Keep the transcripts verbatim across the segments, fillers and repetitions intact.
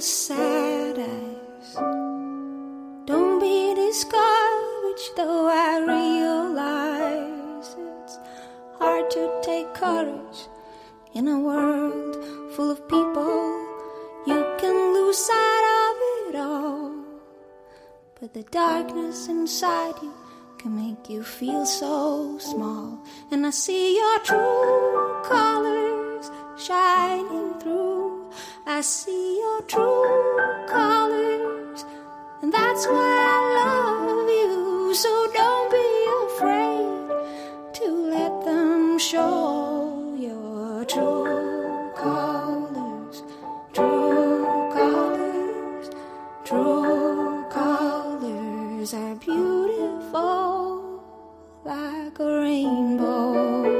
sad eyes. Don't be discouraged, though I realize it's hard to take courage in a world full of people. You can lose sight of it all, but the darkness inside you can make you feel so small. And I see your true colors shining through. I see your true colors, and that's why I love you. So don't be afraid to let them show your true colors. True colors, true colors are beautiful like a rainbow.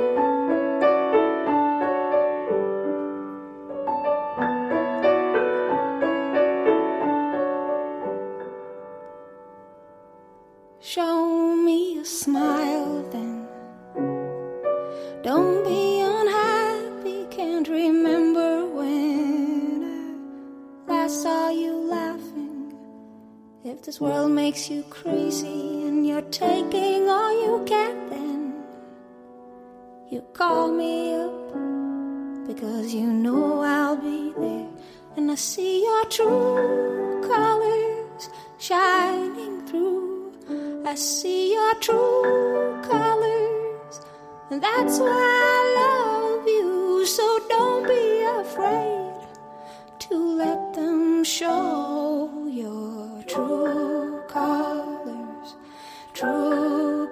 Show me a smile then. Don't be unhappy, can't remember when I last saw you laughing. If this world makes you crazy and you're taking all you get, then you call me up, because you know I'll be there. And I see your true colors shining through. I see your true colors, and that's why I love you. So don't be afraid to let them show your true colors. True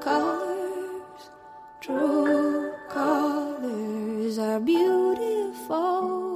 colors, true colors are beautiful